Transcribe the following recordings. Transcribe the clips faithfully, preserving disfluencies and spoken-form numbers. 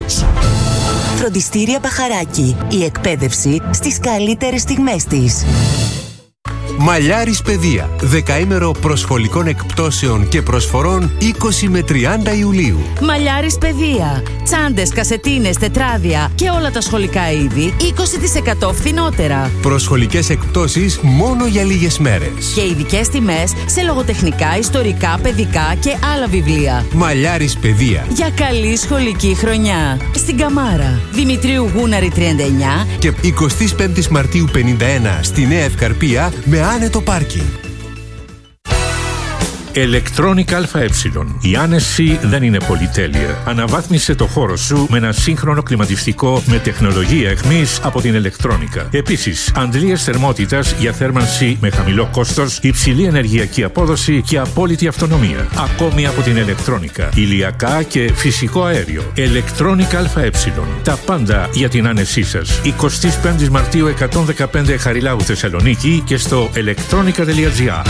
College. Φροντιστήρια Μπαχαράκι. Η εκπαίδευση στις καλύτερες στιγμές της. Μαλλιάρης Παιδεία. Δεκαήμερο προσχολικών εκπτώσεων και προσφορών είκοσι με τριάντα Ιουλίου. Μαλλιάρης Παιδεία. Τσάντες, κασετίνες, τετράδια και όλα τα σχολικά είδη είκοσι τοις εκατό φθηνότερα. Προσχολικές εκπτώσεις μόνο για λίγες μέρες. Και ειδικές τιμές σε λογοτεχνικά, ιστορικά, παιδικά και άλλα βιβλία. Μαλλιάρης Παιδεία. Για καλή σχολική χρονιά. Στην Καμάρα. Δημητρίου Γούναρη τριάντα εννιά και εικοστή πέμπτη Μαρτίου πενήντα ένα στη Νέα Ευκαρπία με άνετο πάρκινγκ. Electronic ΑΕ. Η άνεση δεν είναι πολυτέλεια. Αναβάθμισε το χώρο σου με ένα σύγχρονο κλιματιστικό με τεχνολογία εχμής από την Electronica. Επίσης, αντλίες θερμότητας για θέρμανση με χαμηλό κόστος, υψηλή ενεργειακή απόδοση και απόλυτη αυτονομία. Ακόμη από την Electronica. Ηλιακά και φυσικό αέριο. Electronic ΑΕ. Τα πάντα για την άνεσή σας. εικοστή πέμπτη Μαρτίου εκατόν δεκαπέντε Χαριλάου Θεσσαλονίκη και στο electronica τελεία gr.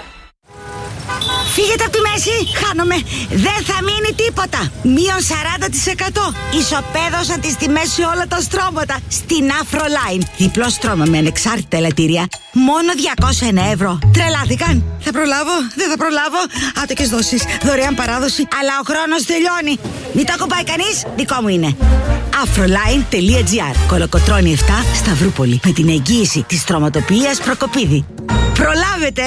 Φύγετε από τη μέση, χάνομαι. Δεν θα μείνει τίποτα. Μείον σαράντα τοις εκατό. Ισοπαίδωσαν τις τιμές σε όλα τα στρώματα. Στην Afroline. Διπλό στρώμα με ανεξάρτητα ελαττήρια. Μόνο διακόσια ένα ευρώ. Τρελάθηκαν. Θα προλάβω, δεν θα προλάβω. Άτοκες δόσεις, δωρεάν παράδοση. Αλλά ο χρόνος τελειώνει. Μην το ακουμπάει κανείς, δικό μου είναι. Afroline τελεία gr. Κολοκοτρώνη επτά, Σταυρούπολη. Με την εγγύηση της στρωματοποιίας Προκοπίδη. Προλάβετε.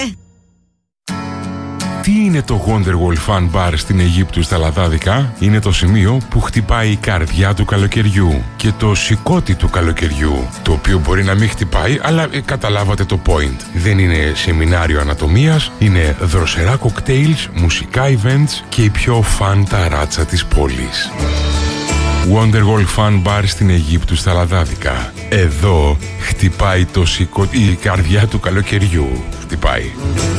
Τι είναι το Wonderwall Fun Bar στην Αιγύπτου στα Λαδάδικα? Είναι το σημείο που χτυπάει η καρδιά του καλοκαιριού και το σηκώτη του καλοκαιριού, το οποίο μπορεί να μην χτυπάει, αλλά ε, καταλάβατε το point. Δεν είναι σεμινάριο ανατομίας, είναι δροσερά κοκτέιλς, μουσικά events και η πιο φαν ταράτσα της πόλης. Wonderwall Fun Bar στην Αιγύπτου στα Λαδάδικα. Εδώ χτυπάει το σηκώτη, η καρδιά του καλοκαιριού. Χτυπάει.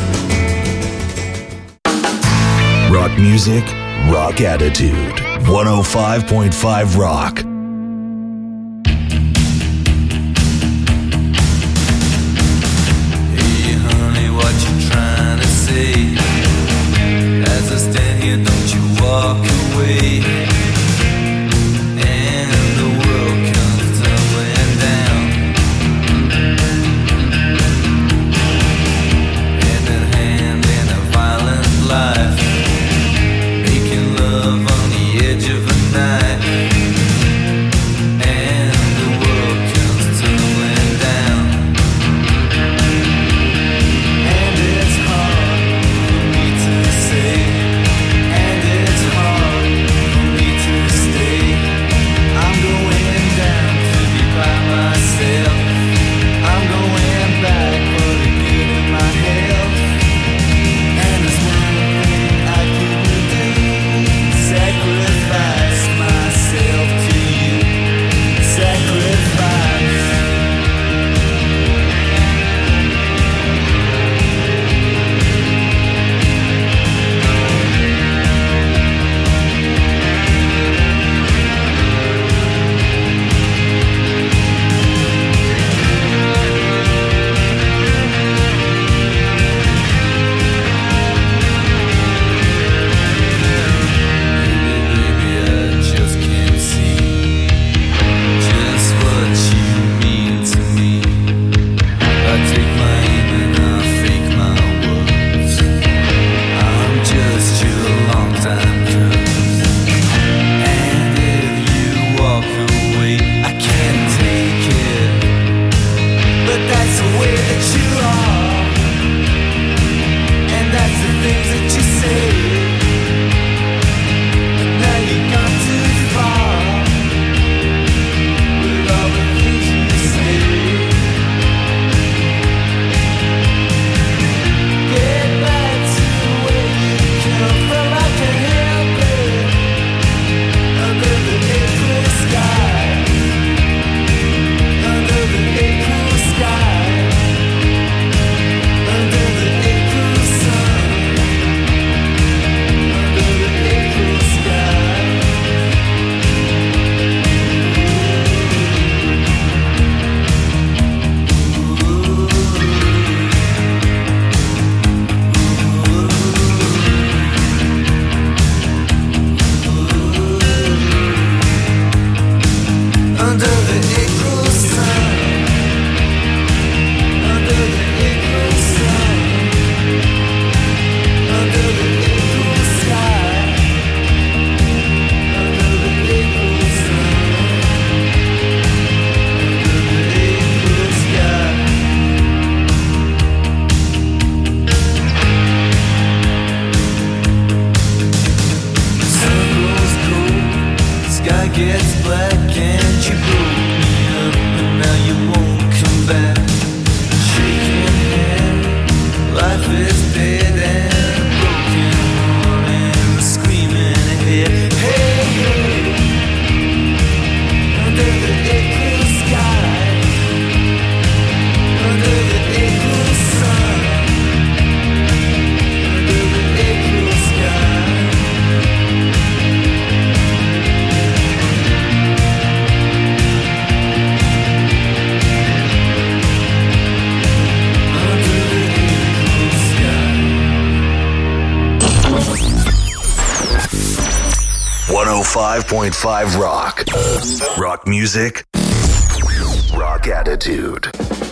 Rock music, rock attitude. one oh five point five Rock. Hey honey, what you trying to say? As I stand here, don't you walk away. And the world comes tumbling down. Hand in hand in a violent life. Of a night. gets black and you broke me up, and now you won't come back. Shaking head, life is dead and broken heart and screaming ahead. Hey, hey, under the April sky, under the April sun, under the April sky. one oh five point five Rock. Rock music. Rock attitude.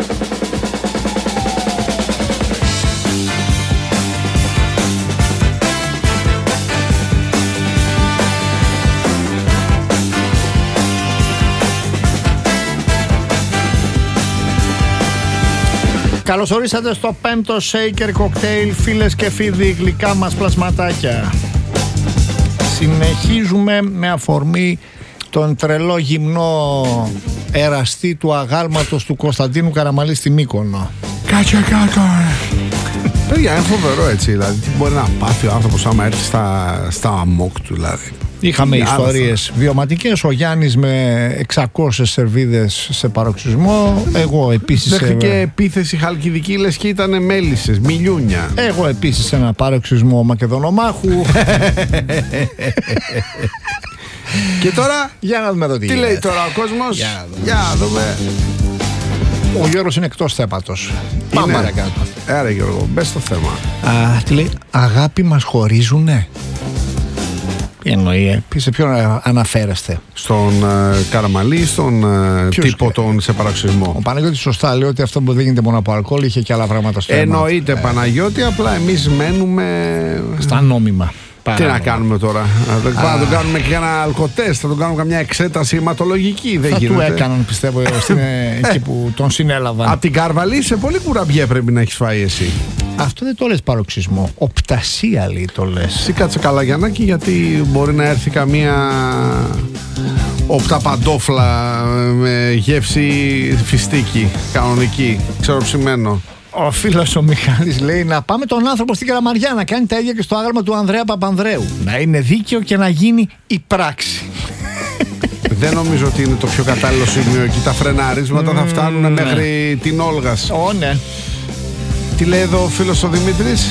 Καλώς ορίσατε στο πέμπτο Shaker Cocktail, φίλες και φίλοι, γλυκά μας πλασματάκια. Συνεχίζουμε με αφορμή τον τρελό γυμνό εραστή του αγάλματος του Κωνσταντίνου Καραμαλή στη Μύκονο. Κάτσε κάτω. Παιδιά, είναι φοβερό έτσι, δηλαδή τι μπορεί να πάθει ο άνθρωπος άμα έρθει στα, στα αμόκ του, δηλαδή. Είχαμε ιστορίες βιωματικές, ο Γιάννης με εξακόσιες σερβίδες σε παροξισμό, εγώ επίσης... Δέχτηκε σε... επίθεση χαλκιδική, λες και ήταν μέλισσες, μιλιούνια. Εγώ επίσης σε ένα παροξισμό Μακεδονομάχου. Και τώρα, για να δούμε εδώ τι, τι λέει τώρα ο κόσμος. Για, για να δούμε. Ο Γιώργος είναι εκτός θέπατος. Πάμε παρακάτω. Άρα Γιώργο, μπες στο θέμα. Α, τι λέει, αγάπη μας χωρίζουνε. Τι εννοεί, σε ποιον αναφέρεστε? Στον uh, Καραμαλή, στον uh, τύπο τον σε παραξισμό. Ο Παναγιώτης σωστά λέει ότι αυτό που δεν γίνεται μόνο από αλκοόλ, είχε και άλλα πράγματα στο αίμα. Εννοείται, ε, Παναγιώτη, απλά εμείς μένουμε στα νόμιμα. Τι να κάνουμε τώρα, θα τον κάνουμε και ένα αλκοτέστ, θα τον κάνουμε καμιά εξέταση αιματολογική. Δεν θα γίνεται. Του έκαναν, πιστεύω, εκεί που τον συνέλαβαν. Απ' την Καρβαλή σε πολύ κουραμπιέ πρέπει να έχεις φάει εσύ. Αυτό δεν το λες παροξισμό. Οπτασία λέει το λες. Εσύ κάτσε καλά Γιαννάκη, γιατί μπορεί να έρθει καμία οπταπαντόφλα με γεύση φιστίκι, κανονική, ξεροψημένο. Ο φίλος ο Μιχάλης λέει να πάμε τον άνθρωπο στην Καραμαριά να κάνει τα ίδια και στο άγαλμα του Ανδρέα Παπανδρέου. Να είναι δίκαιο και να γίνει η πράξη. Δεν νομίζω ότι είναι το πιο κατάλληλο σημείο εκεί. Τα φρεναρίσματα mm, θα φτάνουν ναι. μέχρι την Όλγας. Ω, ναι. Τι λέει εδώ ο φίλος ο Δημήτρης?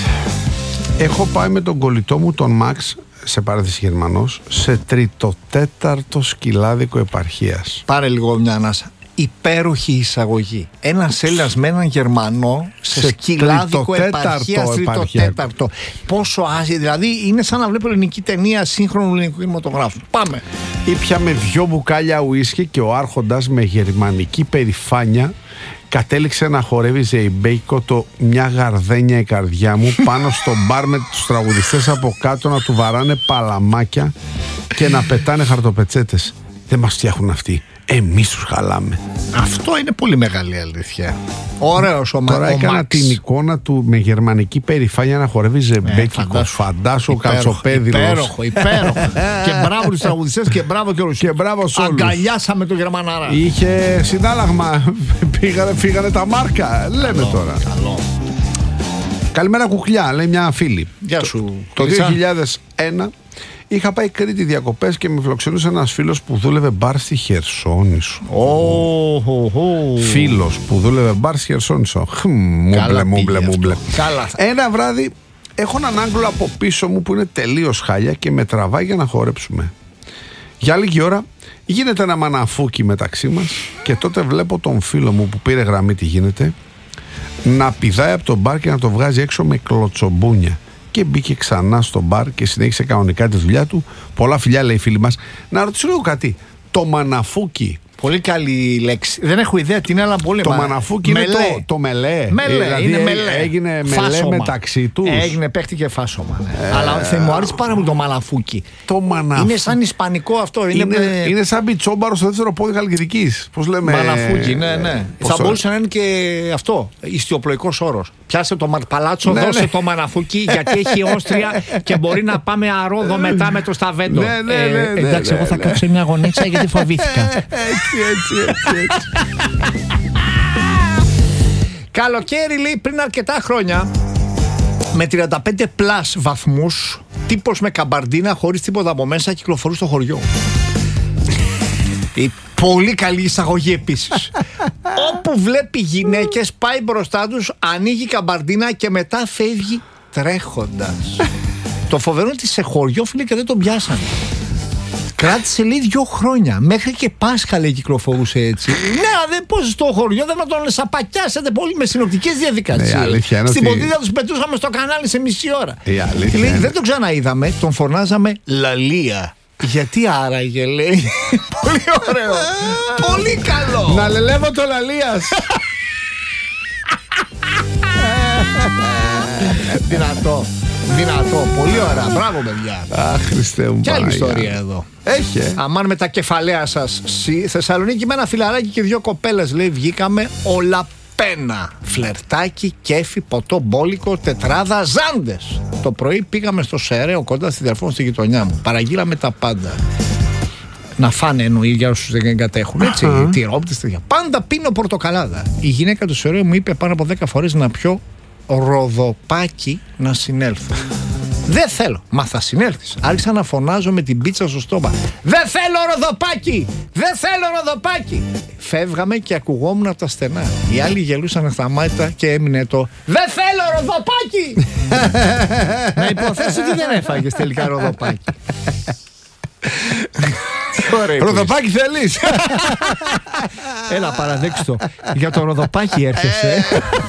Έχω πάει με τον κολλητό μου τον Μαξ, σε παράθεση Γερμανός, σε τριτοτέταρτο σκυλάδικο επαρχίας. Πάρε λίγο μια ανάσα. Υπέροχη εισαγωγή. Ένας Έλληνας με έναν Γερμανό σε, σε σκυλάδικο επαρχία τριτοτέταρτο. Πόσο άσχη, δηλαδή είναι σαν να βλέπω ελληνική ταινία σύγχρονου ελληνικού κινηματογράφου. Πάμε. Ήπια με δυο μπουκάλια ουίσκι και ο άρχοντας με γερμανική περηφάνεια κατέληξε να χορεύει ζεϊμπέικο το «Μια γαρδένια η καρδιά μου» πάνω στο μπαρ με τους τραγουδιστές από κάτω να του βαράνε παλαμάκια και να πετάνε χαρτοπετσέτες. Δεν μας φτιάχνουν αυτοί. Εμείς τους χαλάμε. Αυτό είναι πολύ μεγάλη αλήθεια. Ωραίος ο Μαξ. Τώρα έκανα την εικόνα του με γερμανική περηφάνεια να χορεύει ζεμπέκικο. Φαντάσου ο Κατσοπέδηλος. Υπέροχο, υπέροχο. Και μπράβο τους τραγουδιστές και μπράβο και όλους. Και μπράβο σε όλους. Αγκαλιάσαμε τον Γερμανάρα. Είχε συνάλλαγμα. Πήγανε, φύγανε τα μάρκα. Λέμε καλό, τώρα. Καλό. Καλημέρα κουκλιά, λέει μια φίλη. Γεια σου. Το, το δύο χιλιάδες ένα είχα πάει Κρήτη διακοπές και με φιλοξενούσε ένας φίλος που δούλευε μπαρ στη Χερσόνησο. Oh, oh, oh. Φίλος που δούλευε μπαρ στη Χερσόνησο. Μούμπλε, μούμπλε, μούμπλε. Ένα βράδυ έχω έναν Άγγλο από πίσω μου που είναι τελείως χάλια και με τραβάει για να χορέψουμε. Για λίγη ώρα γίνεται ένα μαναφούκι μεταξύ μας και τότε βλέπω τον φίλο μου που πήρε γραμμή τι γίνεται να πηδάει από το μπαρ και να το βγάζει έξω με κλωτσομπούνια. Και μπήκε ξανά στο μπαρ και συνέχισε κανονικά τη δουλειά του. Πολλά φιλιά, λέει η φίλη μας. Να ρωτήσω λίγο κάτι. Το μαναφούκι Πολύ καλή λέξη. Δεν έχω ιδέα τι είναι, αλλά πολύ. Το μαναφούκι είναι το, το μελέ. Μελέ, δηλαδή είναι μελέ. Έγινε φάσομα. Μελέ μεταξύ τους. Έγινε, παίχτηκε φάσομα. Ναι. Ε, αλλά θα μου άρεσε πάρα πολύ το μαναφούκι. Το μαναφούκι. Είναι σαν ισπανικό αυτό. Είναι, είναι, είναι σαν πιτσόμπαρο στο δεύτερο πόδι Χαλκιδικής. Πώς λέμε. Μαναφούκι, ναι, ναι. Θα το... μπορούσε να είναι και αυτό. Ιστιοπλοϊκός όρος. Πιάσε το παλάτσο, ναι, δώσε ναι. το μαναφούκι, γιατί έχει όστρια και μπορεί να πάμε αρόδο μετά με το σταβέντο. Ναι, ναι, ναι, ναι, ε, εντάξει, ναι, εγώ θα ναι. κάτσω μια γωνίτσα γιατί φοβήθηκα. Έτσι, έτσι, έτσι, έτσι. Καλοκαίρι, λέει, πριν αρκετά χρόνια, με τριάντα πέντε πλας βαθμούς, τύπος με καμπαρντίνα χωρίς τίποτα από μέσα κυκλοφορούσε στο χωριό. Η πολύ καλή εισαγωγή επίσης. Όπου βλέπει γυναίκες, πάει μπροστά τους, ανοίγει καμπαρντίνα και μετά φεύγει τρέχοντας. Το φοβερό είναι ότι σε χωριό, φίλε, και δεν τον πιάσανε. Κράτησε, λέει, δύο χρόνια. Μέχρι και Πάσχα, λέει, κυκλοφορούσε έτσι. Ναι, δεν πώς στο χωριό δεν με τον σαπακιάσετε πολύ με συνοπτικές διαδικασίες. Ναι, στην ότι... ποδήλα τους πετούσαμε στο κανάλι σε μισή ώρα. Και λέει, δεν τον ξαναείδαμε, τον φωνάζαμε Λαλία. Γιατί άραγε, λέει. Πολύ ωραίο. Πολύ καλό. Να λελεύω το Λαλίας. Δυνατό. Δυνατό. Πολύ ωραία. Μπράβο, παιδιά. Αχ, Χριστέ μου. Κι άλλη ιστορία εδώ. Έχει. Αμάν με τα κεφαλαία σας. Θεσσαλονίκη με ένα φιλαράκι και δύο κοπέλες, λέει, βγήκαμε όλα πένα. Φλερτάκι, κέφι, ποτό, μπόλικο, τετράδα, ζάντες. Το πρωί πήγαμε στο Σεραίο κοντά στη Δερφών στη γειτονιά μου. Παραγγείλαμε τα πάντα. Να φάνε, εννοεί, για όσους δεν κατέχουν. Έτσι, uh-huh. τυρόπιτες, τέτοια. Πάντα πίνω πορτοκαλάδα. Η γυναίκα του Σεραίου μου είπε πάνω από δέκα φορές να πιω ροδοπάκι να συνέλθω. Δεν θέλω. Μα θα συνέλθεις. Άρχισα να φωνάζω με την πίτσα στο στόμα. Δεν θέλω ροδοπάκι! Δεν θέλω ροδοπάκι! Φεύγαμε και ακουγόμουν από τα στενά. Οι άλλοι γελούσαν αχταμάτητα και έμεινε το δεν θέλω ροδοπάκι! Να υποθέσω ότι δεν έφαγες τελικά ροδοπάκι. Ροδοπάκι θέλεις? Έλα, παραδέξτε το. Για το ροδοπάκι έρχεσαι.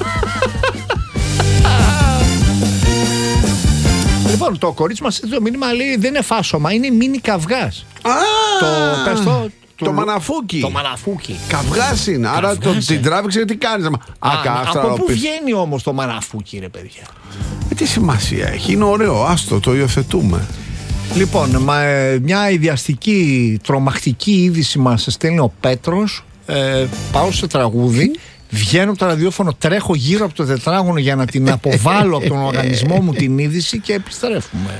Λοιπόν, το κορίτσι μας το μήνυμα λέει δεν είναι φάσομα, είναι μίνι καυγάς. Α, το, πες το, το, το μαναφούκι. Το μαναφούκι. Καυγάς είναι, άρα το, την τράβηξε τι κάνεις. Α, Α, κάστρα, από πού πεις. βγαίνει όμως το μαναφούκι, ρε παιδιά? Ε, τι σημασία έχει, είναι ωραίο, άστο, το υιοθετούμε. Λοιπόν, μα, μια ιδιαστική, τρομακτική είδηση μας στέλνει ο Πέτρος. ε, Πάω σε τραγούδι. Βγαίνω από το ραδιόφωνο, τρέχω γύρω από το τετράγωνο για να την αποβάλω από τον οργανισμό μου την είδηση και επιστρέφουμε.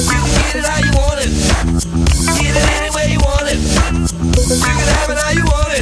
You can have it how you want it.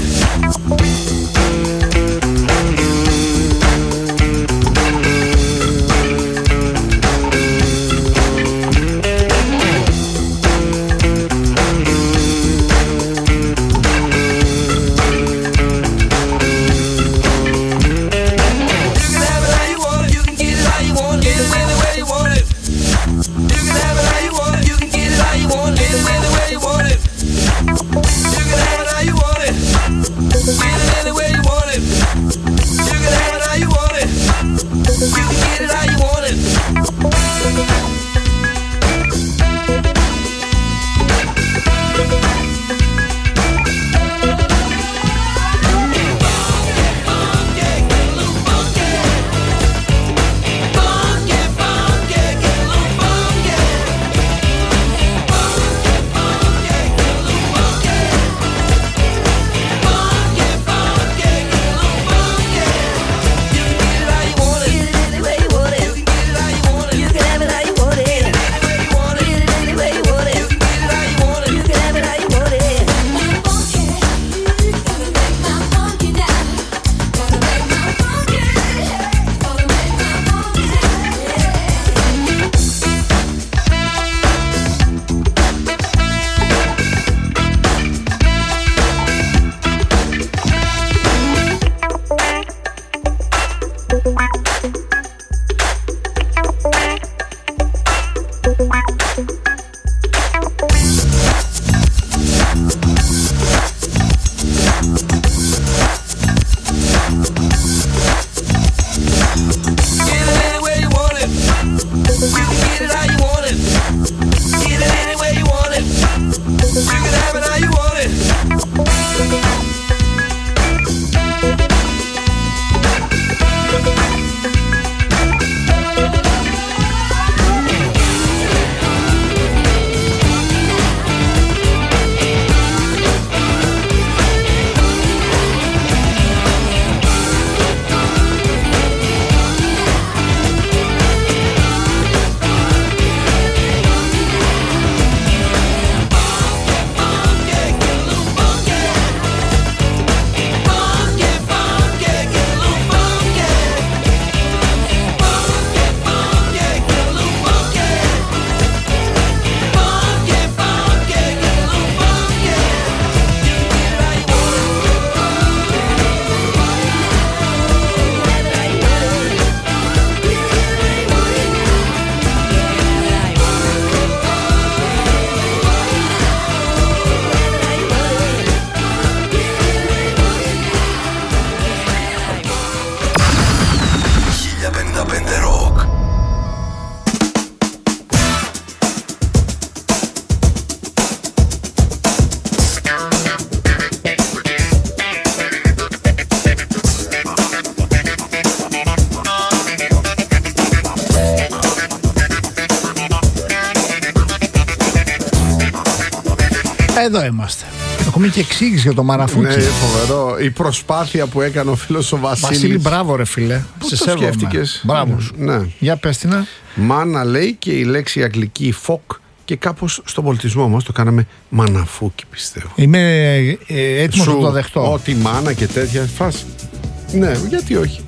Εδώ είμαστε. Έχουμε και εξήγηση για το Μαναφούκι. Ναι, φοβερό. Η προσπάθεια που έκανε ο φίλος ο Βασίλης. Βασίλη, μπράβο ρε φίλε. Πού σε το σέβομαι. σκέφτηκες? Μπράβο. Ναι. Για πες την. Μάνα λέει και η λέξη αγγλική φοκ και κάπως στον πολιτισμό μας το κάναμε Μαναφούκι, πιστεύω. Είμαι ε, έτοιμος Σου, να το δεχτώ. Ό,τι μάνα και τέτοια φάση. Ναι, γιατί όχι.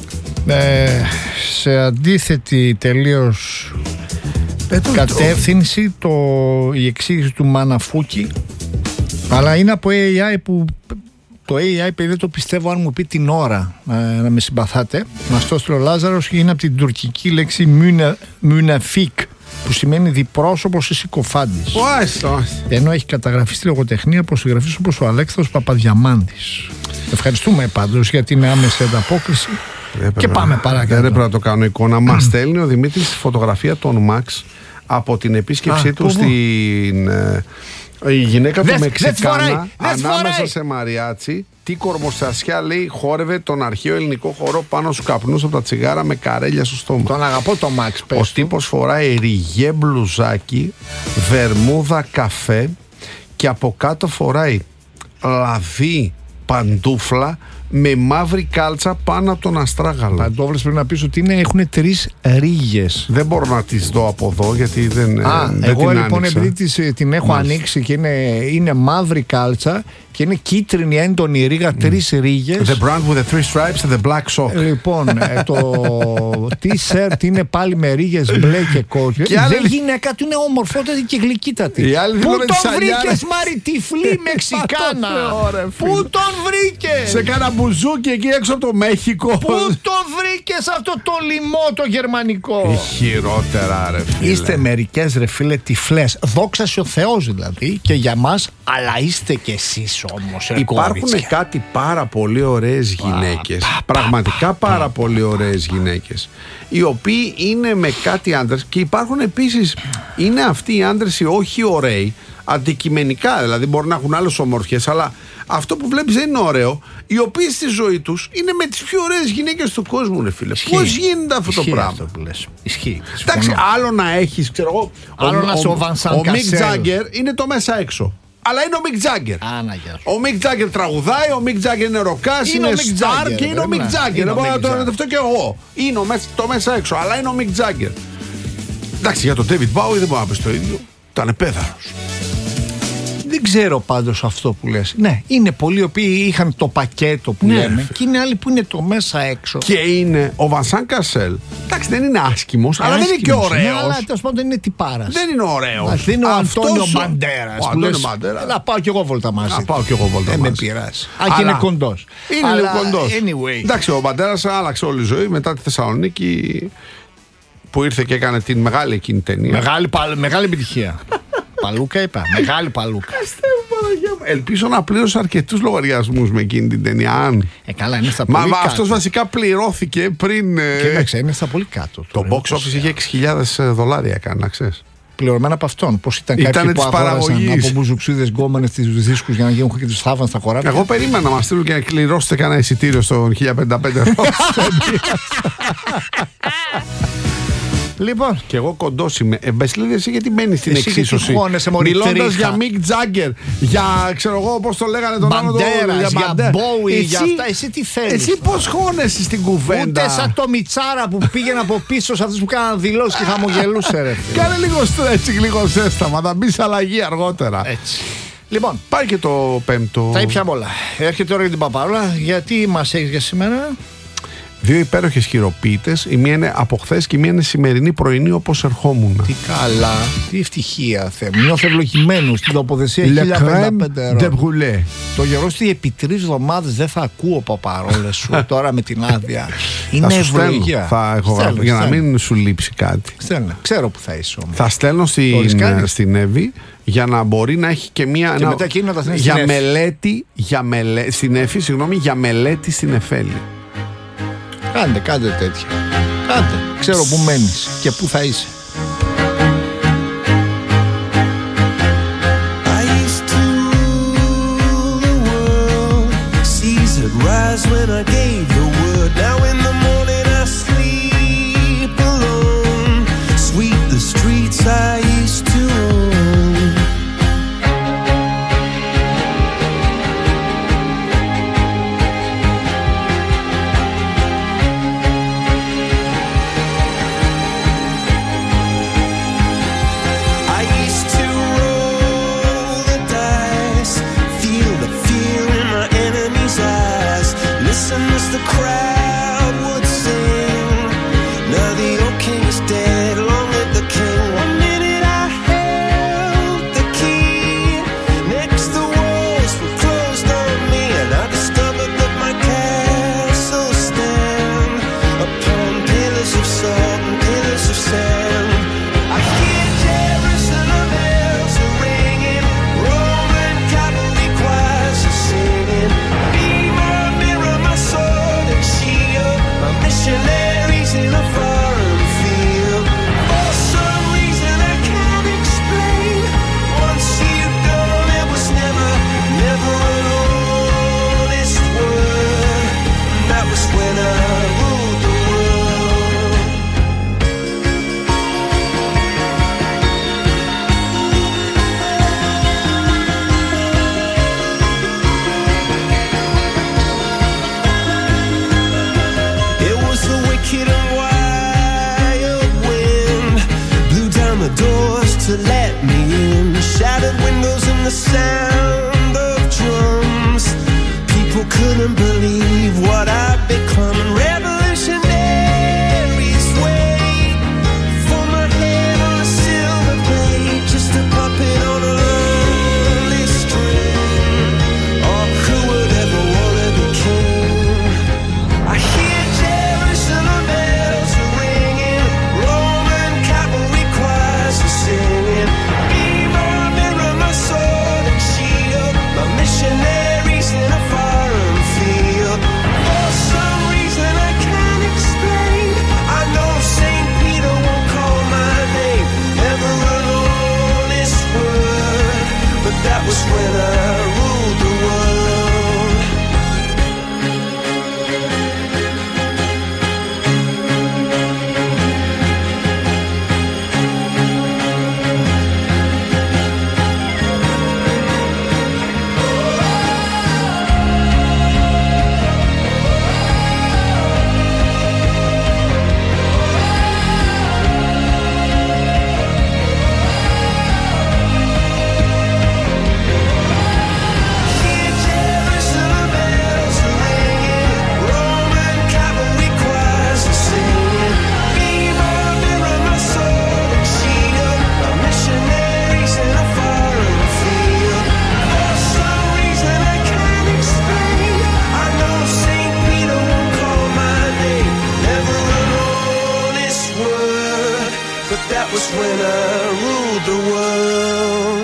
Ε, σε αντίθετη τελείως κατεύθυνση το, η εξήγηση του Μαναφούκι, αλλά είναι από έι άι που το έι άι, παιδί, δεν το πιστεύω αν μου πει την ώρα, ε, να με συμπαθάτε. Μας το έστειλε ο Λάζαρος και είναι από την τουρκική λέξη μουναφίκ, που σημαίνει διπρόσωπος ή συκοφάντης. Ενώ έχει καταγραφεί στη λογοτεχνία από συγγραφείς όπως ο Αλέξανδρος Παπαδιαμάντης. Ευχαριστούμε πάντως για την άμεση ανταπόκριση. Έπρεπε, και πάμε παρακάτω. Δεν έπρεπε να το κάνω εικόνα. Μας στέλνει ο Δημήτρης τη φωτογραφία των Μαξ από την επίσκεψή Α, του πού, στην. Ε, η γυναίκα του Μεξικάνα ανάμεσα σε μαριάτσι. Τι κορμοστασιά, λέει, χόρευε τον αρχαίο ελληνικό χορό πάνω στους καπνούς από τα τσιγάρα με καρέλια στο στόμα. Τον αγαπώ το Μαξ. Ο τύπος φοράει ριγέ μπλουζάκι, βερμούδα καφέ και από κάτω φοράει λαδί παντούφλα με μαύρη κάλτσα πάνω από τον αστράγαλο. Παντόφλες πρέπει να πεις ότι είναι, έχουν τρεις ρίγες. Δεν μπορώ να τις δω από εδώ γιατί δεν. Α, δεν εγώ την λοιπόν άνοιξα. επειδή τις, την έχω Μάλιστα. ανοίξει και είναι, είναι μαύρη κάλτσα και είναι κίτρινη έντονη ρίγα, mm. τρεις ρίγες. The brown with the three stripes and the black sock. Λοιπόν, ε, το t-shirt είναι πάλι με ρίγες μπλε και κόκκινο. Η άλλη γυναίκα του είναι ομορφότατη και γλυκύτατη. Πού τον βρήκες, Μάρι, τυφλή Μεξικάνα? Πού τον βρήκες? Σε κάνα μπουζούκι εκεί έξω από το Μέχικο. Πού τον βρήκες αυτό το λοιμό το γερμανικό? Χειρότερα, ρε φίλε. Είστε μερικές, ρε φίλε, τυφλές. Δόξα σε ο Θεός δηλαδή και για μας, αλλά είστε κι εσείς όμως. Υπάρχουν κάτι πάρα πολύ ωραίες γυναίκες. Πραγματικά πάρα πολύ ωραίες γυναίκες. Οι οποίοι είναι με κάτι άντρες και υπάρχουν επίσης, είναι αυτοί οι άντρες οι όχι ωραίοι, αντικειμενικά δηλαδή, μπορεί να έχουν άλλες ομορφιές, αλλά αυτό που βλέπεις δεν είναι ωραίο, οι οποίοι στη ζωή τους είναι με τις πιο ωραίες γυναίκες του κόσμου, ρε φίλε. Πώς γίνεται αυτό Ισχύει το πράγμα? Αυτό που λες. Ισχύει. Εντάξει, άλλο να έχεις, ξέρω εγώ, άλλο να ο, ο, ο Μικ Τζάγκερ είναι το μέσα έξω. Αλλά είναι ο Μικ Τζάγκερ. Ο Μικ Τζάγκερ τραγουδάει, ο Μικ Τζάγκερ είναι ροκάς, είναι στάρ και είναι ο Μικ Τζάγκερ. Εγώ να το ερωτευτώ και εγώ. Είναι το μέσα έξω, αλλά είναι ο Μικ Τζάγκερ. Εντάξει, για τον David Bowie δεν μπορώ να πεις το ίδιο. Ήταν πέδαρος. Δεν ξέρω πάντως αυτό που λες. Ναι, είναι πολλοί οι οποίοι είχαν το πακέτο που ναι, λέμε και είναι άλλοι που είναι το μέσα έξω. Και είναι ο Βανσάν Κασέλ. Εντάξει, δεν είναι άσχημος, αλλά δεν είναι και ωραίος. Ναι, αλλά τέλος πάντων είναι τυπάρας. Δεν είναι ωραίος. Δεν είναι ο Αντώνιο Μπαντέρας που λες, να πάω κι εγώ βόλτα μαζί. Να πάω κι εγώ βόλτα μαζί. Δεν με πειράζει. Αν και είναι κοντός. Είναι λίγο κοντός. Anyway. Εντάξει, ο Μπαντέρας άλλαξε όλη η ζωή μετά τη Θεσσαλονίκη που ήρθε και έκανε την μεγάλη εκείνη ταινία. Μεγάλη, μεγάλη επιτυχία. Παλούκα είπα. Μεγάλη παλούκα. Ελπίζω να πλήρωσε αρκετούς λογαριασμούς με εκείνη την ταινία. Αν... Ε, καλά, είναι στα πολύ Μα, κάτω. αυτός βασικά πληρώθηκε πριν. Κοίταξε, είναι στα πολύ κάτω. Το box office είχε έξι χιλιάδες δολάρια, κάνει, να ξέρεις. Πληρωμένα από αυτόν. Πώς ήταν κάποιοι που αγόρασαν από μπουζουξίδες γκόμενες τις δίσκους για να γίνουν και τους θάβαν στα χωράφια. Εγώ περίμενα να μας στείλουν και να κληρώσετε κανένα εισιτήριο στο χίλια πενήντα πέντε. Λοιπόν. Και εγώ κοντός είμαι. Εμπεσλίδη, εσύ γιατί μπαίνει στην εξίσωση. Μιλώντας για Μικ Τζάγκερ, για ξέρω εγώ πώς το λέγανε τον άλλο. Μπαντέρας, για Bowie, για αυτά. Εσύ τι θέλεις? Εσύ πώς χώνεσαι στην κουβέντα? Ούτε σαν το Μιτσάρα που πήγαινε από πίσω σε αυτούς που κάναν δηλώσεις και χαμογελούσε, ρε. Κάνε λίγο στρέτσινγκ, λίγο ζέσταμα. Θα μπει αλλαγή αργότερα. Έτσι. Λοιπόν, πάει και το πέμπτο. Τα ήπια όλα. Έρχεται ώρα για την παπάρολα. Γιατί μας έχεις για σήμερα? Δύο υπέροχες χειροποίητες. Η μία είναι από χθες και η μία είναι σημερινή πρωινή όπως ερχόμουν. Τι καλά, τι ευτυχία, Θεέ μου. Νιώθω ευλογημένο στην τοποθεσία χίλια πενήντα πέντε ευρώ. Το γεγονός ότι επί τρεις εβδομάδες δεν θα ακούω παπαρόλες σου τώρα με την άδεια. Είναι ευλογία. Θα έχω στέλνω, για στέλνω. να μην σου λείψει κάτι. Στέλνω. Ξέρω που θα είσαι όμως. Θα στέλνω στην, στην Εύη για να μπορεί να έχει και μία. Και να, μετά εκείνο θα για μελέτη, για μελέ, στην Εύη, συγγνώμη, για μελέτη στην Εφέλη. Κάντε, κάντε τέτοια. Κάντε. Ξέρω που μένεις και που θα είσαι. tinted windows and the sound of drums. People couldn't believe what I'd become. Revolutionaries wait for my head on a silver plate, just a puppet on a lonely string. Oh, who would ever want to be king? I hear Jerusalem bells are ringing, Roman cavalry choirs are singing. Be my mirror, my sword and shield, my missionaries in a foreign field. For some reason I can't explain, I know Saint Peter won't call my name, never an honest word, but that was when I ruled the world. Hear Jerusalem bells are ringing, Roman cavalry choirs are singing. Be my mirror, my sword and shield, my missionaries in a foreign field. For some reason I can't explain, I know Saint Peter won't call my name, never an honest word, but that was when I ruled the world.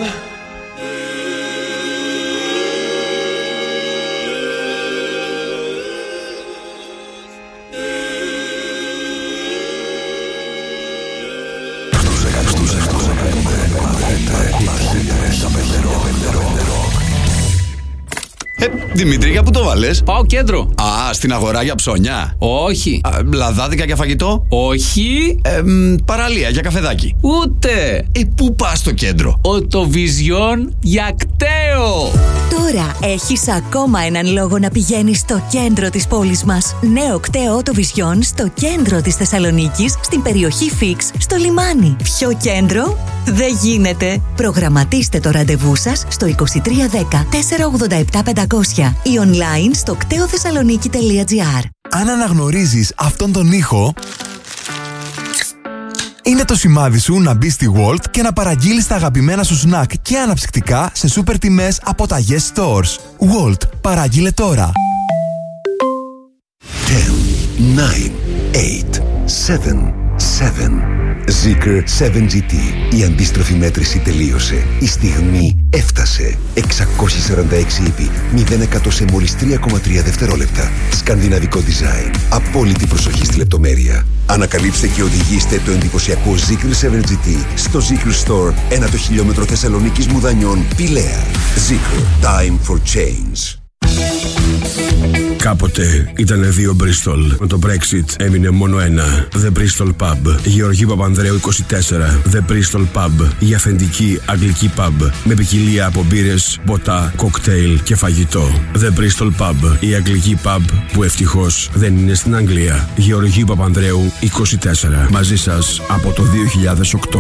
Ε, Δημήτρη, για πού το βάλες? Πάω κέντρο. Α, στην αγορά για ψώνια. Όχι. Α, λαδάδικα για φαγητό. Όχι. Ε, μ, παραλία για καφεδάκι. Ούτε. Ε, πού πας στο κέντρο? Οτοβιζιόν για κταίο. Τώρα έχεις ακόμα έναν λόγο να πηγαίνεις στο κέντρο της πόλης μας. Νέο κταίο Οτοβιζιόν στο κέντρο της Θεσσαλονίκης, στην περιοχή Φίξ, στο λιμάνι. Ποιο κέντρο? Δεν γίνεται. Προγραμματίστε το ραντεβού σας στο είκοσι τρία δέκα τετρακόσια ογδόντα επτά πεντακόσια ή online στο κτέοθεσσαλονίκη τελεία τζι άρ. Αν αναγνωρίζεις αυτόν τον ήχο, είναι το σημάδι σου να μπεις στη Walt και να παραγγείλεις τα αγαπημένα σου σνακ και αναψυκτικά σε σούπερ τιμές από τα Yes Stores. Walt, παράγγειλε τώρα. δέκα, εννιά, οκτώ, επτά, επτά. Zeekr σέβεν τζι τι. Η αντίστροφη μέτρηση τελείωσε. Η στιγμή έφτασε. εξακόσια σαράντα έξι ύπη, μηδέν εκατό σε μόλις τρία κόμμα τρία δευτερόλεπτα. Σκανδιναβικό design. Απόλυτη προσοχή στη λεπτομέρεια. Ανακαλύψτε και οδηγήστε το εντυπωσιακό Zeekr σέβεν τζι τι στο Zeekr Store, ένα το χιλιόμετρο Θεσσαλονίκης Μουδανιών, Πηλαία. Zeekr. Time for change. Κάποτε ήταν δύο Bristol. Με το Brexit έμεινε μόνο ένα. The Bristol Pub. Γεωργίου Παπανδρέου είκοσι τέσσερα. The Bristol Pub. Η αυθεντική αγγλική pub. Με ποικιλία από μπύρες, ποτά, κοκτέιλ και φαγητό. The Bristol Pub. Η αγγλική pub που ευτυχώς δεν είναι στην Αγγλία. Γεωργίου Παπανδρέου είκοσι τέσσερα. Μαζί σας από το δύο χιλιάδες οκτώ.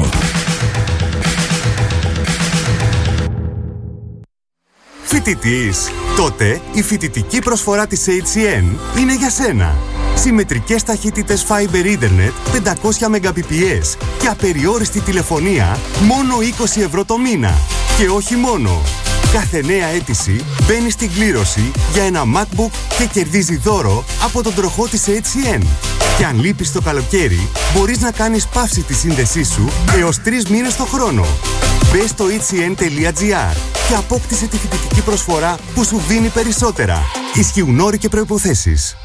Φοιτητής? Τότε η φοιτητική προσφορά της έιτς σι εν είναι για σένα. Συμμετρικές ταχύτητες Fiber Ethernet πεντακόσια Mbps και απεριόριστη τηλεφωνία μόνο είκοσι ευρώ το μήνα. Και όχι μόνο. Κάθε νέα αίτηση μπαίνει στην κλήρωση για ένα MacBook και κερδίζει δώρο από τον τροχό της έιτς σι εν. Και αν λείπεις το καλοκαίρι, μπορείς να κάνεις παύση τη σύνδεσή σου έως τρεις μήνες το χρόνο. Μπες στο έιτς σι εν τελεία τζι άρ και απόκτησε τη φοιτητική προσφορά που σου δίνει περισσότερα. Ισχύουν όροι και προϋποθέσεις.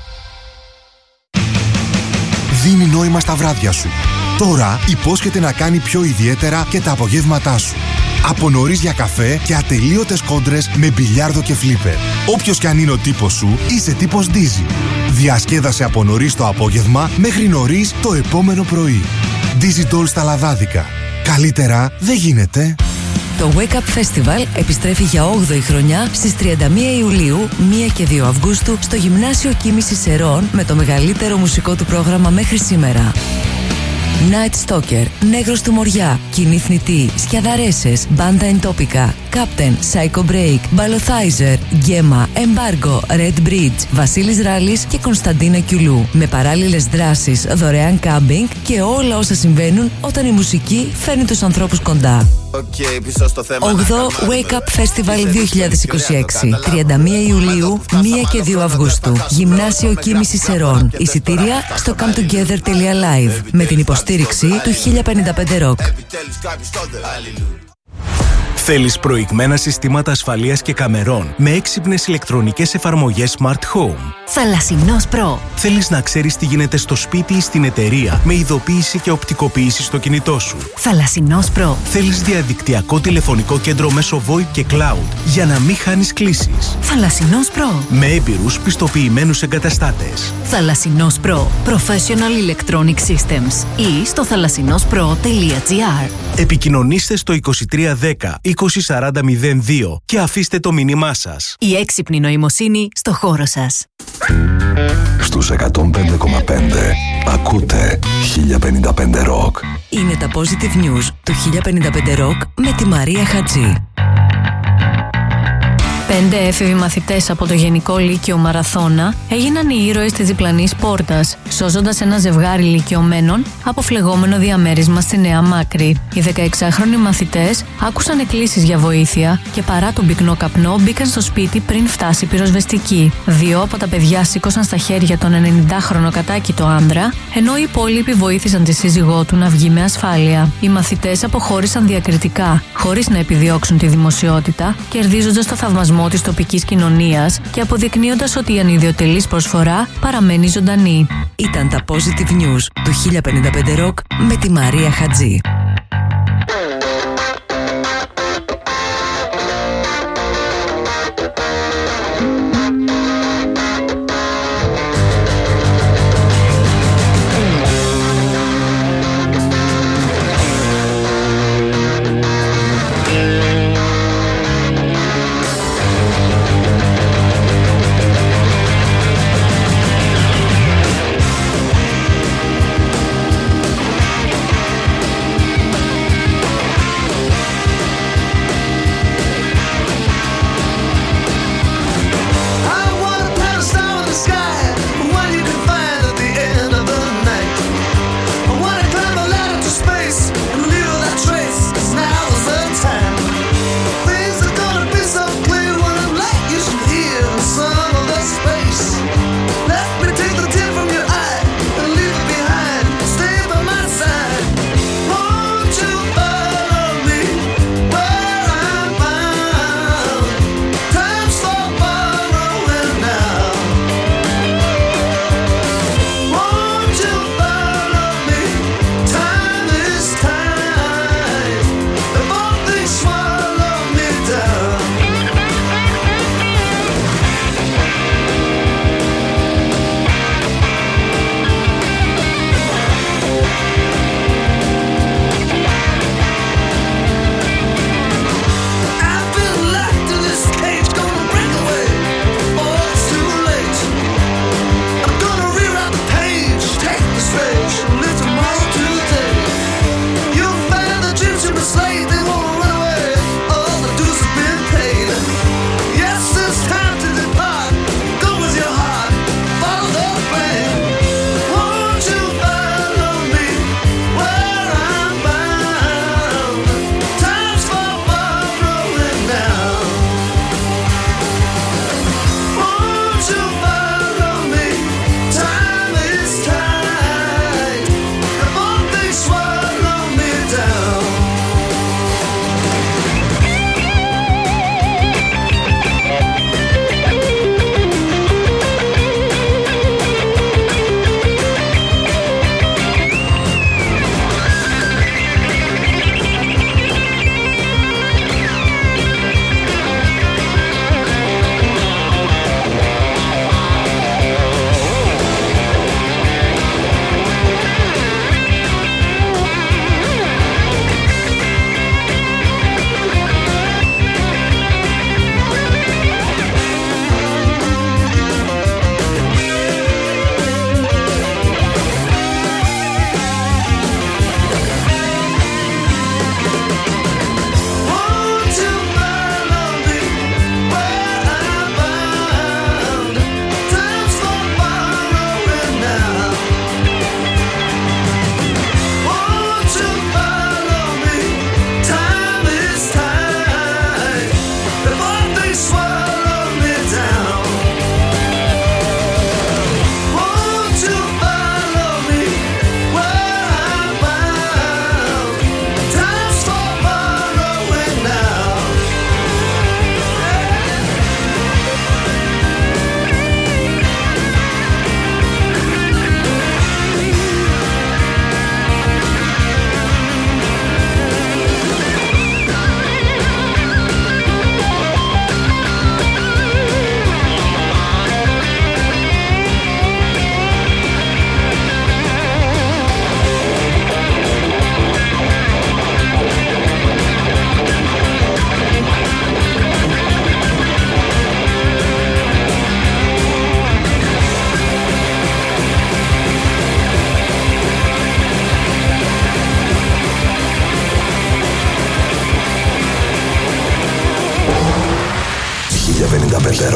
Δίνει νόημα στα βράδια σου. Τώρα υπόσχεται να κάνει πιο ιδιαίτερα και τα απογεύματά σου. Από νωρίς για καφέ και ατελείωτες κόντρες με μπιλιάρδο και φλίπερ. Όποιος κι αν είναι ο τύπος σου, είσαι τύπος Dizzy. Διασκέδασε από νωρίς το απόγευμα μέχρι νωρίς το επόμενο πρωί. Dizzy Doll στα λαδάδικα. Καλύτερα δεν γίνεται. Το Wake Up Festival επιστρέφει για όγδοη χρονιά στις τριάντα μία Ιουλίου, πρώτη και δύο Αυγούστου στο Γυμνάσιο Κίνησης Σερών με το μεγαλύτερο μουσικό του πρόγραμμα μέχρι σήμερα. Night Stalker, Νέγρος του Μοριά, Κοινή Θνητή, Σκιαδαρέσες, Μπάντα Εντόπικα, Captain, Psycho Break, Balothizer, Γκέμα, Embargo, Red Bridge, Βασίλης Ράλης και Κωνσταντίνα Κιουλού. Με παράλληλες δράσεις, δωρεάν κάμπινγκ και όλα όσα συμβαίνουν όταν η μουσική φέρνει τους ανθρώπους κοντά. Okay, πίσω στο θέμα. όγδοο Wake Up Festival δύο χιλιάδες είκοσι έξι, τριάντα μία Ιουλίου, μία και δύο Αυγούστου. Γυμνάσιο Κίμηση Σερών. Εισιτήρια στο come together τελεία live με την υποστήριξη του χίλια πενήντα πέντε Rock. Θέλεις προηγμένα συστήματα ασφαλείας και καμερών με έξυπνες ηλεκτρονικές εφαρμογές Smart Home? Θαλασσινός Pro. Θέλεις να ξέρεις τι γίνεται στο σπίτι ή στην εταιρεία με ειδοποίηση και οπτικοποίηση στο κινητό σου? Θαλασσινός Pro. Θέλεις διαδικτυακό τηλεφωνικό κέντρο μέσω VoIP και Cloud για να μην χάνεις κλήσεις? Θαλασσινός Pro. Με έμπειρους πιστοποιημένους εγκαταστάτες. Θαλασσινός Pro. Professional Electronic Systems ή στο θαλασσινός-pro τελεία gr. Επικοινωνήστε στο είκοσι τρία δέκα είκοσι σαράντα μηδέν δύο και αφήστε το μήνυμά σας. Η έξυπνη νοημοσύνη στο χώρο σας. Στους εκατόν πέντε κόμμα πέντε ακούτε χίλια πενήντα πέντε Rock. Είναι τα Positive News του χίλια πενήντα πέντε Rock με τη Μαρία Χατζή. Πέντε έφηβοι μαθητές από το Γενικό Λύκειο Μαραθώνα έγιναν οι ήρωες της διπλανής πόρτας, σώζοντας ένα ζευγάρι ηλικιωμένων από φλεγόμενο διαμέρισμα στη Νέα Μάκρη. Οι δεκαεξάχρονοι μαθητές άκουσαν εκκλήσεις για βοήθεια και παρά τον πυκνό καπνό μπήκαν στο σπίτι πριν φτάσει η πυροσβεστική. Δύο από τα παιδιά σήκωσαν στα χέρια τον ενενηντάχρονο κατάκητο άνδρα, ενώ οι υπόλοιποι βοήθησαν τη σύζυγό του να βγει με ασφάλεια. Οι μαθητές αποχώρησαν διακριτικά, χωρίς να επιδιώξουν τη δημοσιότητα, κερδίζοντας το θαυμασμό της τοπικής κοινωνίας και αποδεικνύοντας ότι η ανιδιοτελής προσφορά παραμένει ζωντανή. Ήταν τα Positive News του χίλια πενήντα πέντε Rock με τη Μαρία Χατζή.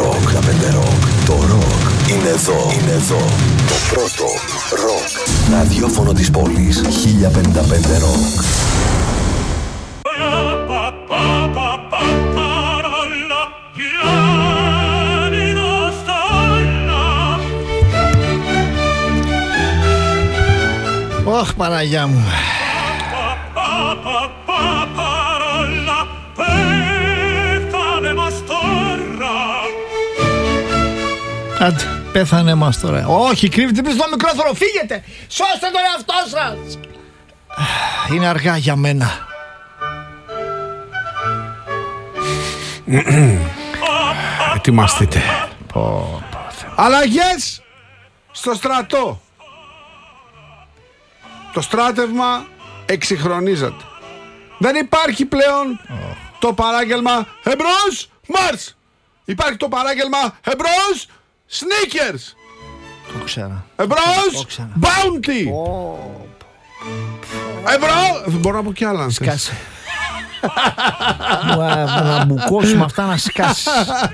Rock ενενήντα πέντε Rock. Το rock είναι εδώ. Είναι εδώ. Το πρώτο rock ραδιόφωνο της πόλης. χίλια πενήντα πέντε Rock. Ωχ, Παναγιά μου. Άντε, πέθανε μας τώρα. Όχι, κρύβετε πίσω στο μικρόφωνο, φύγετε. Σώστε τον εαυτό σας. Είναι αργά για μένα. Ετοιμαστείτε. Αλλαγές στο στρατό. Το στράτευμα εξυγχρονίζεται. Δεν υπάρχει πλέον oh. το παράγγελμα εμπρός Μάρς. Υπάρχει το παράγγελμα εμπρός Snickers. Το ξέρω. Εμπρός Bounty. Oh. Εμπρός. Μπορώ να πω κι άλλα. Σκάσε. Να μπουκώσουμε αυτά να σκάσεις.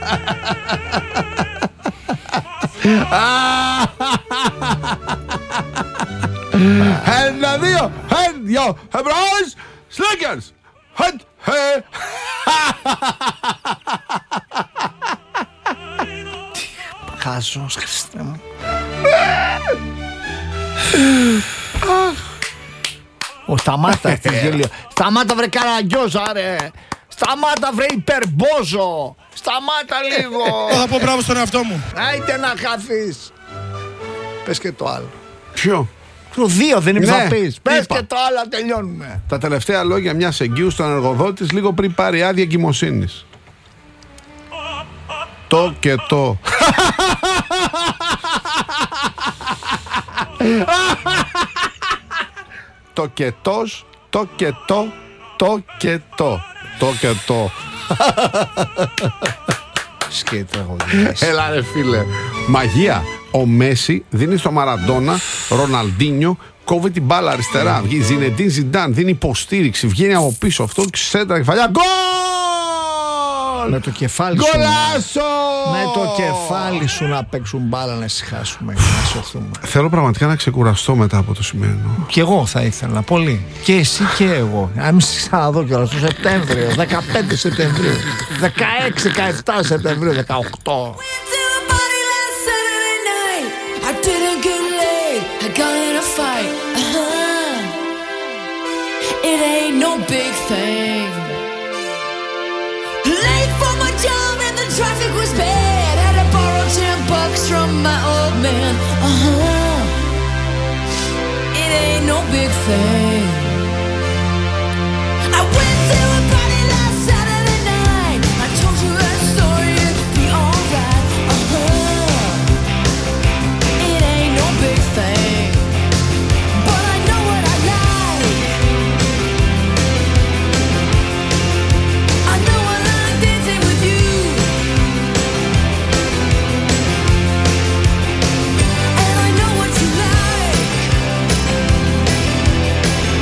Ένα, δύο, ένα, δυο, εμπρός, Snickers. Χάζος, Χριστέ μου. Ω, σταμάτα, γέλιο. Σταμάτα, βρε καραγκιόζα, ρε. Σταμάτα, βρε υπερμπόζο. Σταμάτα λίγο. Θα πω μπράβο στον εαυτό μου. Άιτε να χαθείς. Πες και το άλλο. Ποιο? Το δύο δεν είναι που θα πεις. Πες είπα. και το άλλο, τελειώνουμε. Τα τελευταία λόγια μιας εγκύου στον εργοδότης λίγο πριν πάρει άδεια εγκυμοσύνης. Το και το. Το και τος, το και το, το και το. Το και το. Σκέτα εγώ δεις. Έλα ρε φίλε. Μαγεία. Ο Μέση δίνει στο Μαραντόνα, Ροναλντίνιο, κόβει την μπάλα αριστερά. Βγει Ζινεντίν Ζιντάν, δίνει υποστήριξη. Βγαίνει από πίσω αυτό, ξέντρα κεφαλιά. Γκολ! Με το κεφάλι σου. Γκολάσο! Με το κεφάλι σου να παίξουν μπάλα να ησυχάσουμε και να σωθούμε. Θέλω πραγματικά να ξεκουραστώ μετά από το σημερινό. Κι εγώ θα ήθελα πολύ. Και εσύ και εγώ. Αν μην σε ξαναδώ κιόλας το Σεπτέμβριο, δεκαπέντε Σεπτεμβρίου, δεκαέξι δεκαεπτά Σεπτεμβρίου, δεκαοκτώ. It ain't no big thing. Late for my job and the traffic was bad. Had to borrow ten bucks from my old man. Uh-huh. It ain't no big thing. I went to a party last Saturday night. I told you that story, it'd be alright. Uh-huh. It ain't no big thing. But I know what I like. I know I like dancing with you. And I know what you like.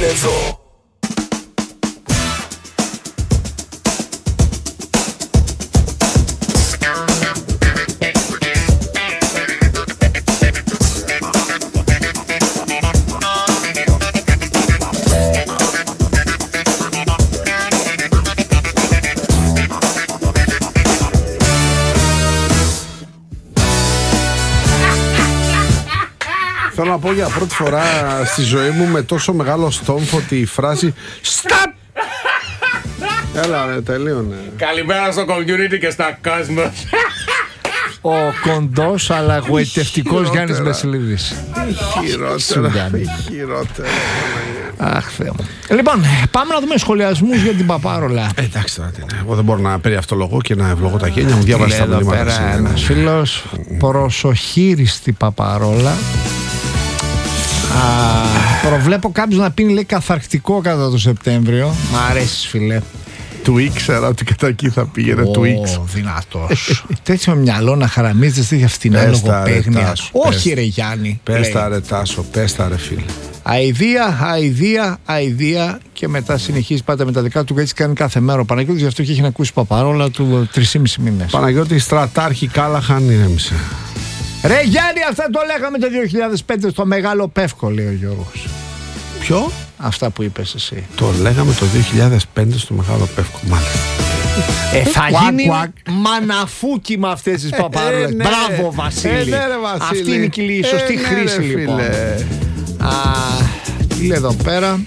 εδώ. Θέλω να πω για πρώτη φορά στη ζωή μου με τόσο μεγάλο στόμφο τη φράση Stop! Έλα ρε, τελείωνε. Καλημέρα στο community και στα κόσμος. Ο κοντός αλλά γοητευτικός Γιάννης Μεσηλίδης. Χειρότερα. Χειρότερα. Αχ, Θεέ μου. Λοιπόν, πάμε να δούμε σχολιασμούς για την Παπάρολα. Ε, εντάξει τώρα τι είναι. Εγώ δεν μπορώ να περιαυτολογώ και να ευλογώ τα γένια μου. Διάβασα τα μηνύματα. Εδώ πέρα ένας φίλος, προσοχήριστη Παπαρόλα. Α, προβλέπω κάποιος να πίνει, λέει, καθαρκτικό κατά το Σεπτέμβριο. Μ' αρέσει, φίλε. Του ήξερα ότι κατά εκεί θα πήγαινε. Του ήξερα. Δυνατός. Τέτοιο μυαλό να χαραμίζεσαι τέτοια φτηνά λογοπαίγνια. Όχι, ρε Γιάννη. Πες τα ρε Τάσο, πες τα ρε φίλε. Αηδία, αηδία, αηδία. Και μετά συνεχίζει πάντα με τα δικά του. Έτσι κάνει κάθε μέρα ο Παναγιώτης. Γι' αυτό και έχει να ακούσει Παπαρόλα του τρεισήμισι μήνες. Παναγιώτη, στρατάρχη Κάλαχαν, ηρέμησε. Ρε Γιάννη, αυτά το λέγαμε το δύο χιλιάδες πέντε στο Μεγάλο Πεύκο, λέει ο Γιώργος. Ποιο? Αυτά που είπες εσύ. Το λέγαμε το δύο χιλιάδες πέντε στο Μεγάλο Πεύκο, μάλιστα. Ε, θα Κουακ, γίνει κουακ. μαναφούκι με αυτές τις Παπαρόλες. Ε, ναι. Μπράβο, Βασίλη. Ε, ναι, ρε, Βασίλη. Αυτή είναι η σωστή Ε, ναι, χρήση, ρε, λοιπόν. φίλε. Α, τι λέει εδώ πέρα.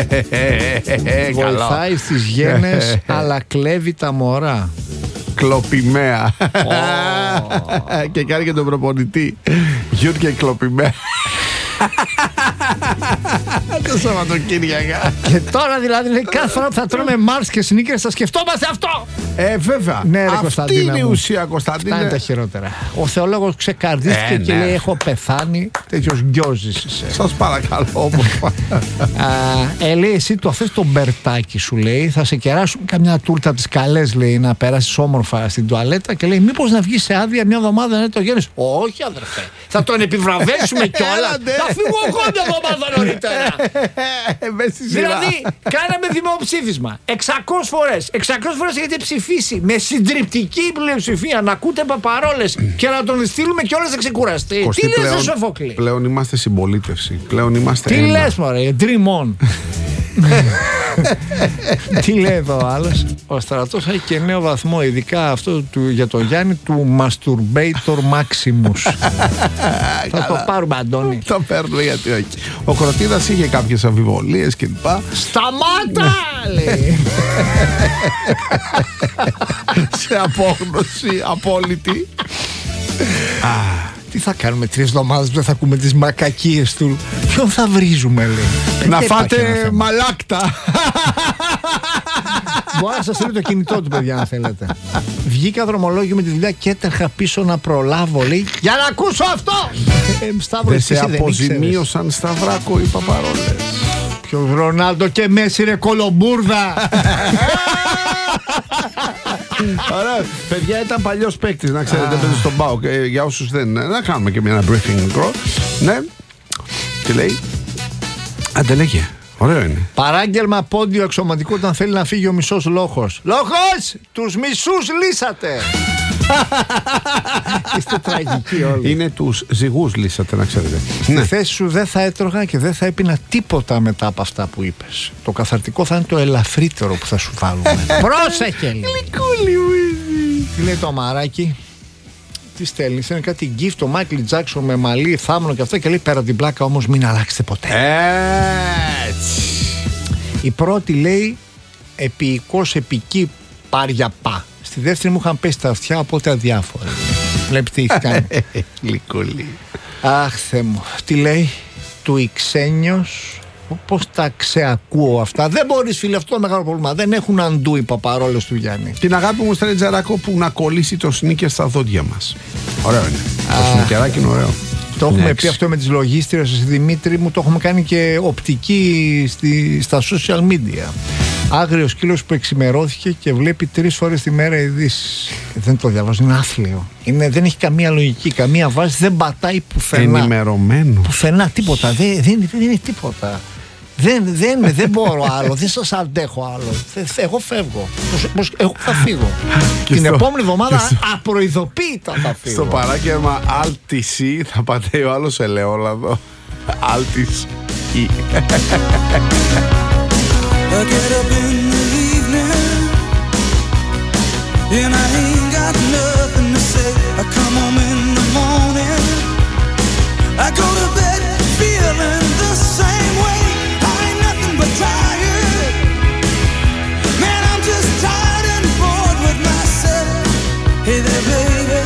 Βοηθάει στις γένες, αλλά κλέβει τα μωρά. Κλοπημαία. Και κάνει και τον προπονητή Γιούρκε Κλοπημαία. Το Σαββατοκύριακα. Και τώρα δηλαδή λέει, κάθε φορά που θα τρώμε Μάρς και Σνίκερς θα σκεφτόμαστε αυτό. Ε, βέβαια. Ναι, ρε, αυτή Κωνσταντίνα είναι η μου. ουσία, Κωνσταντίνε. Αυτά είναι τα χειρότερα. Ο θεολόγος ξεκαρδίστηκε Ε, και ναι. λέει, έχω πεθάνει. Τέτοιος γκιόζης είσαι. Σας παρακαλώ όμορφα. Α, ε, λέει, εσύ το θες το μπερτάκι σου, λέει, θα σε κεράσουμε καμιά τούρτα από τις καλές, λέει, να περάσεις όμορφα στην τουαλέτα και λέει, μήπως να βγεις σε άδεια μια εβδομάδα να είναι το γέννης. Όχι, αδερφέ. Θα τον επιβραβεύσουμε κιόλας. Θα φύγω εγώ μια εβδομάδα νωρίτερα. Δηλαδή, κάναμε δημοψήφισμα εξακόσιες φορές. εξακόσιες φορές έχετε ψηφίσει με συντριπτική πλειοψηφία να ακούτε Παπαρόλες και να τον στείλουμε κιόλας να ξεκουραστεί. Κωστή, Τι λες, πλέον- ρε Σοφόκλη. Πλέον είμαστε συμπολίτευση. Πλέον είμαστε Τι ένα. λες, μωρέ, dream on. Τι λέει εδώ ο άλλος? Ο Στρατός έχει και νέο βαθμό, ειδικά αυτό του, για το Γιάννη, του Masturbator Maximus. Θα το πάρουμε, Αντώνη. Το παίρνω, γιατί όχι. Ο Κροτίδας είχε κάποιες αμφιβολίες κλπ. Σταμάτα, λέει. Σε απόγνωση απόλυτη. Τι θα κάνουμε τρεις εβδομάδες που δεν θα ακούμε τις μακακίες του? Ποιον θα βρίζουμε, λέει? Να Δεν υπάρχει ένα φάτε θέμα. μαλάκτα. Μπορώ να σας στείλω το κινητό του, παιδιά, αν θέλετε. Βγήκα δρομολόγιο με τη δουλειά και έτρεχα πίσω να προλάβω, λέει, για να ακούσω αυτό! Ε, Σταύρο, Δεν εσύ σε δεν ήξερες. αποζημίωσαν Σταυράκο οι Παπαρόλες. Ποιος Ρονάλντο και Μέση, ρε κολομπούρδα! Ωραία, παιδιά, ήταν παλιός παίκτης, να ξέρετε, παίζει στον ΠΑΟΚ. Ε, για όσους δεν. Να κάνουμε και μια briefing μικρό. Ναι. Τι λέει? Άντε, λέγε. Ωραίο είναι. Παράγγελμα πόντιο αξιωματικού όταν θέλει να φύγει ο μισός λόχος. Λόχος! Τους μισούς λύσατε! Είστε τραγικοί όλοι. Είναι τους ζυγούς λύσατε, να ξέρετε. Στη Ναι. θέση σου δεν θα έτρωγα και δεν θα έπινα τίποτα μετά από αυτά που είπες. Το καθαρτικό θα είναι το ελαφρύτερο που θα σου βάλουμε. Πρόσεχε! Τι λέει το αμαράκι? Τι στέλνει? Είναι κάτι gift το Μάικλ Τζάκσον με μαλλί, θάμνο και αυτά, και λέει, πέρα την πλάκα όμως μην αλλάξετε ποτέ. Έτσι. Η πρώτη λέει επίοικος επική πάρια πα. Στη δεύτερη μου είχαν πέσει τα αυτιά, οπότε αδιάφορα. Βλέπει τι έχει κάνει. Λυκούλη. Αχ, Θεέ μου. Τι λέει? Του Ιξένιος. Πώς τα ξεακούω αυτά? Δεν μπορείς, φίλε, αυτό το μεγάλο πρόβλημα. Δεν έχουν αντού οι Παπαρόλες του Γιάννη. Την αγάπη μου στέλνει Τζαράκο που να κολλήσει το σνίκερ στα δόντια μας. Ωραίο είναι. Το σνικεράκι είναι ωραίο. Το έχουμε Είναι πει έξι. αυτό με τις λογίστριες, Δημήτρη μου, το έχουμε κάνει και οπτική στη, στα social media. Άγριος σκύλος που εξημερώθηκε και βλέπει τρεις φορές τη μέρα ειδήσεις. Δεν το διαβάζω, είναι άθλιο. Είναι, δεν έχει καμία λογική, καμία βάση, δεν πατάει πουθενά. Ενημερωμένο. Πουθενά, τίποτα. Δεν, δεν, δεν είναι τίποτα. Δεν, δεν, δεν μπορώ άλλο, δεν σας αντέχω άλλο. Θε- Εγώ φεύγω. Πώς- πώς- Εγώ θα φύγω. Και Την στο- επόμενη εβδομάδα και στο- απροειδοποίητα θα φύγω. Στο παράκαιρμα Alt-C θα πατέει ο άλλος ελαιόλαδο. Alt-C. I get up in the evening and I ain't got nothing to say. I come home in the morning, I go to bed feeling the same way. I ain't nothing but tired. Man, I'm just tired and bored with myself. Hey there, baby,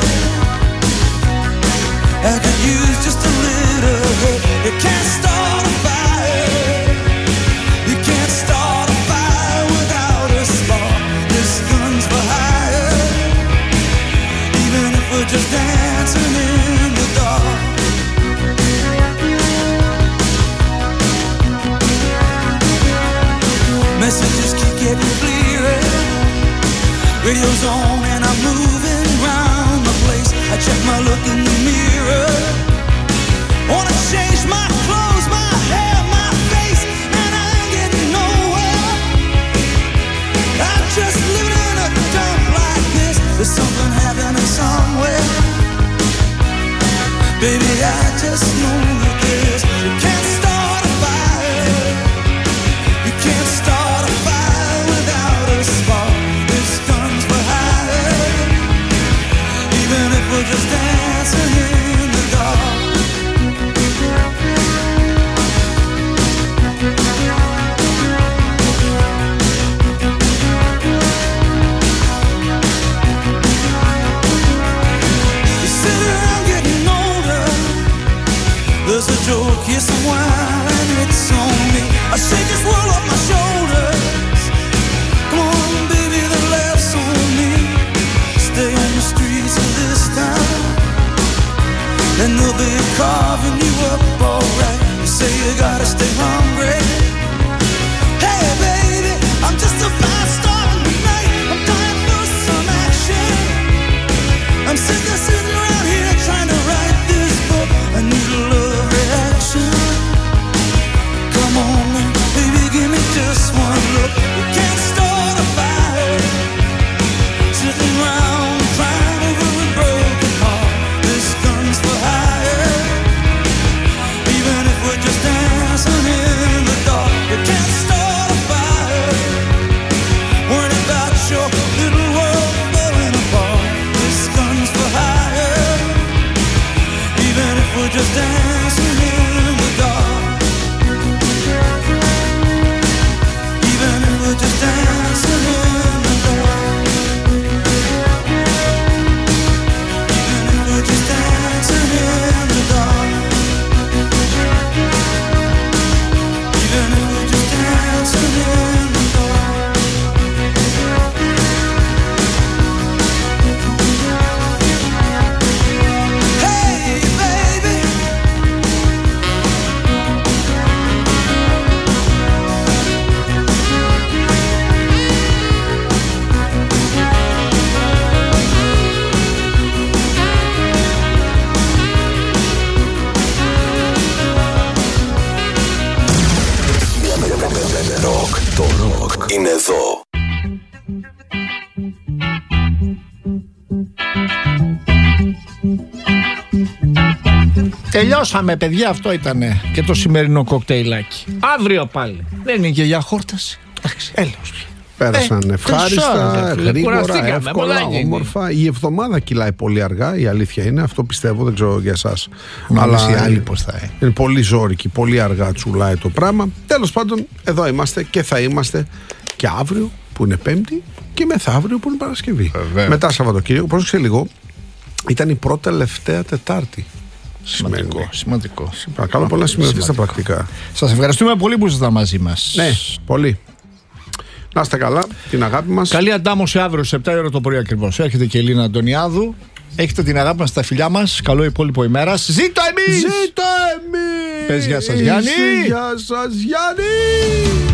I could use just a little help. You can't start a fire. You can't start a fire without a spark. This gun's for hire. Even if we're just dancing in the dark. Messages keep getting clearer. Radio's on and I'm moving round the place. I check my look in the mirror. Wanna change my clothes, my hair, my face, and I ain't getting nowhere. I'm just living in a dump like this. There's something happening somewhere. Baby, I just know that this. You can't start a fire. You can't start a fire without a spark. This gun's for hire. Even if we're just dancing in the dark. You sit around getting older. There's a joke, yes, a while, and it's on me. I shake this world off my shoulders. Come on, baby, the laughs on me. Stay on the streets of this town, and they'll be carving you up alright. You say you gotta stay hungry. Hey, baby, I'm just a fast star in the night. I'm dying for some action. I'm sick of sitting around here trying to write this book. I need a love reaction. Come on, baby, give me just one look. You can't start a fire. Sitting around crying over a broken heart. This gun's for hire. Even if we're just dancing in the dark. You can't start a fire. Worrying about your little world falling apart. This gun's for hire. Even if we're just dancing in the dark. Even if we're just dancing in the dark. Even if we're just dancing in the dark. Even if we're just dancing in the dark. Hey, baby. Ροκ, το ροκ είναι εδώ. Τελειώσαμε, παιδιά, αυτό ήτανε και το σημερινό κοκτέιλάκι. Αύριο πάλι. Δεν είναι και για χόρταση. Εντάξει, έλεος. Πέρασαν Ε, ευχάριστα, τρεις ώρες, φίλε, γρήγορα, κουραστήκαμε, πολλά εύκολα, γίνει. όμορφα. Η εβδομάδα κυλάει πολύ αργά, η αλήθεια είναι. Αυτό πιστεύω, δεν ξέρω για εσάς. Αλλά οι άλλοι είναι- πώς θα είναι. είναι πολύ ζώρικη, πολύ αργά τσουλάει το πράγμα. Τέλος πάντων, εδώ είμαστε και θα είμαστε και αύριο που είναι Πέμπτη και μεθαύριο που είναι Παρασκευή. Βεβαίως. Μετά Σαββατοκύριακο, πρόσεξε λίγο, ήταν η πρώτη τελευταία Τετάρτη. Σημαντικό, Σημαίνει. σημαντικό. Παρακαλώ, πολλά σημειωθεί στα πρακτικά. Σας ευχαριστούμε πολύ που ήσασταν μαζί μας. Ναι, πολύ. Να είστε καλά, την αγάπη μας. Καλή αντάμωση αύριο σε επτά η ώρα το πρωί ακριβώς. Έρχεται και η Ελίνα Αντωνιάδου. Έχετε την αγάπη μας στα φιλιά μας. Καλό υπόλοιπο ημέρας. Ζήτω εμείς! Ζήτω εμείς! Πες γεια σας, Γιάννη! Γεια σας, Γιάννη!